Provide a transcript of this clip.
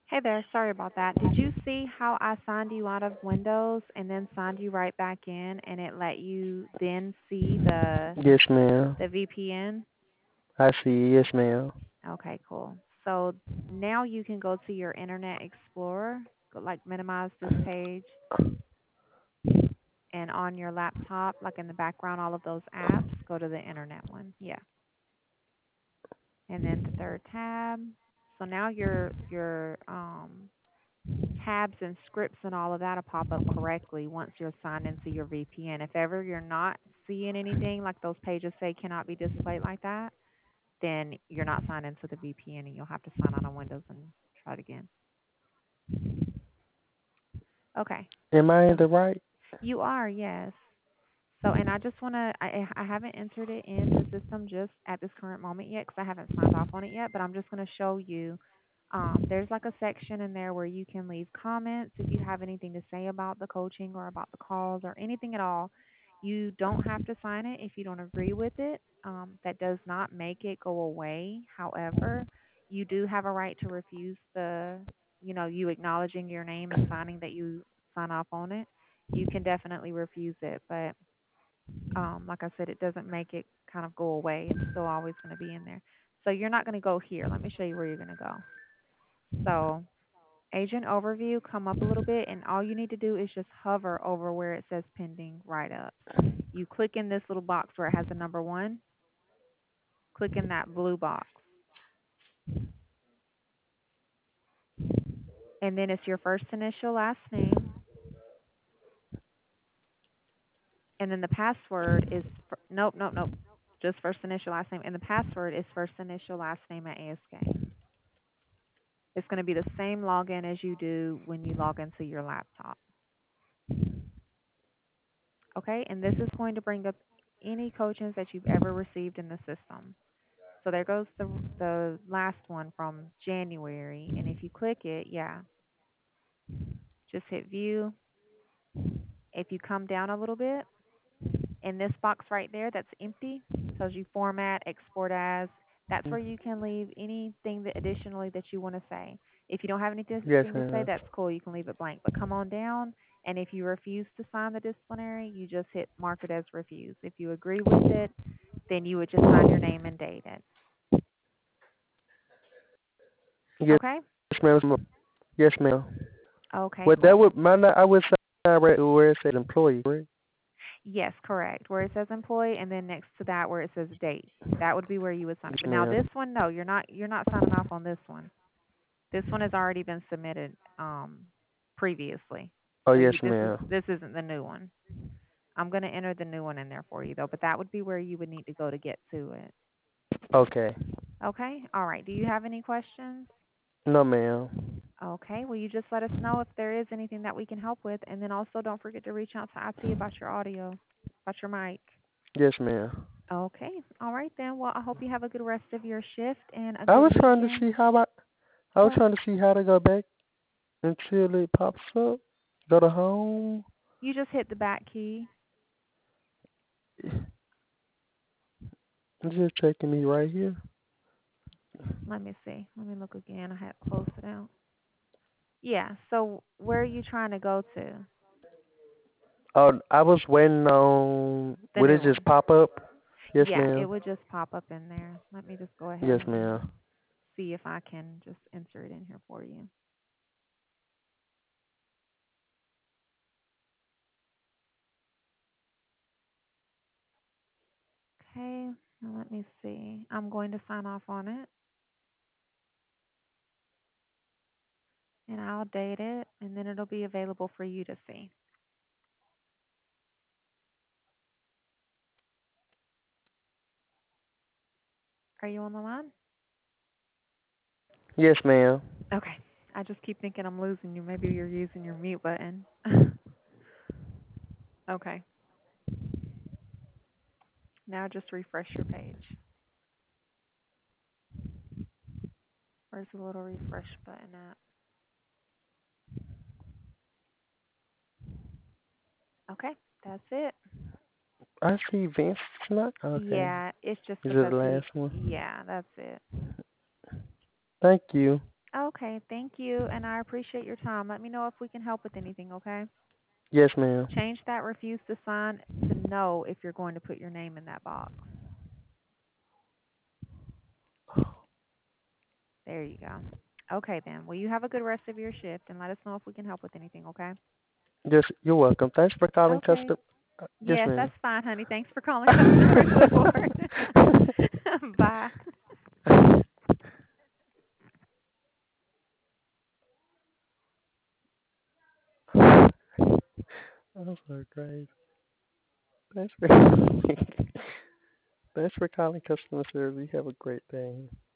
Hey there, sorry about that. Did you see how I signed you out of Windows and then signed you right back in and it let you then see Yes, ma'am. the VPN? I see. Yes, ma'am. Okay, cool. So now you can go to your Internet Explorer, like minimize this page, and on your laptop, like in the background, all of those apps, go to the Internet one. Yeah. And then the third tab. So now your tabs and scripts and all of that'll pop up correctly once you're signed into your VPN. If ever you're not seeing anything like those pages say cannot be displayed like that, then you're not signed into the VPN and you'll have to sign on Windows and try it again. Okay. Am I in So the right? you are, yes. So, and I just want to, I haven't entered it in the system just at this current moment yet because I haven't signed off on it yet, but I'm just going to show you. There's like a section in there where you can leave comments if you have anything to say about the coaching or about the calls or anything at all. You don't have to sign it if you don't agree with it. That does not make it go away. However, you do have a right to refuse you acknowledging your name and signing that you sign off on it. You can definitely refuse it, but like I said, it doesn't make it kind of go away. It's still always going to be in there. So you're not going to go here. Let me show you where you're going to go. So agent overview, come up a little bit, and all you need to do is just hover over where it says pending write-ups. You click in this little box where it has the number one. Click in that blue box, and then it's your first initial, last name, and then the password is nope, nope, nope, just first initial, last name, and the password is first initial, last name at ASK. It's going to be the same login as you do when you log into your laptop. Okay, and this is going to bring up any coachings that you've ever received in the system. So there goes the last one from January, and if you click it, yeah, just hit view. If you come down a little bit, in this box right there that's empty, tells you format, export as, that's where you can leave anything that additionally that you want to say. If you don't have anything Yes, to say, ma'am. that's cool. You can leave it blank. But come on down, and if you refuse to sign the disciplinary, you just hit mark it as refused. If you agree with it, then you would just sign your name and date it. Yes, Okay? ma'am. Yes, ma'am. Okay, Well, that cool. would I would sign right where it says employee, correct? Yes, correct. Where it says employee, and then next to that where it says date, that would be where you would sign it. Yes, But now this ma'am. one, no, you're not signing off on this one. This one has already been submitted previously. Oh, So yes, you this is ma'am. this isn't the new one. I'm going to enter the new one in there for you though, but that would be where you would need to go to get to it. Okay. Okay? All right. Do you have any questions? No, ma'am. Okay. Well, you just let us know if there is anything that we can help with, and then also don't forget to reach out to IT about your audio, about your mic. Yes, ma'am. Okay. All right then. Well, I hope you have a good rest of your shift and a I good was trying to weekend. see how I was What? trying to see how to go back until it pops up. Go to home. You just hit the back key. It's just taking me right here. Let me see. Let me look again. I had closed it out. Yeah. So where are you trying to go to? Oh, I was waiting on. The Would new it just one. pop up? Yes, Yeah, it ma'am. would just pop up in there. Let me just go Yes, ahead and ma'am. see if I can just enter it in here for you. Okay. Now let me see. I'm going to sign off on it and I'll date it and then it'll be available for you to see. Are you on the line? Yes, ma'am. Okay. I just keep thinking I'm losing you. Maybe you're using your mute button. Okay. Now just refresh your page. Where's the little refresh button at? Okay, that's it. I see Vince tonight. Okay. Yeah, it's just Is it because the he, last one? yeah, that's it. Thank you. Okay, thank you, and I appreciate your time. Let me know if we can help with anything, okay? Yes, ma'am. Change that refuse to sign to no if you're going to put your name in that box. There you go. Okay, then. Well, you have a good rest of your shift and let us know if we can help with anything, okay? Yes, you're welcome. Thanks for calling Okay. custom. Yes, Yes, ma'am. that's fine, honey. Thanks for calling customer support. Bye. I'm so great. Thanks for thanks for calling customer service. You have a great day.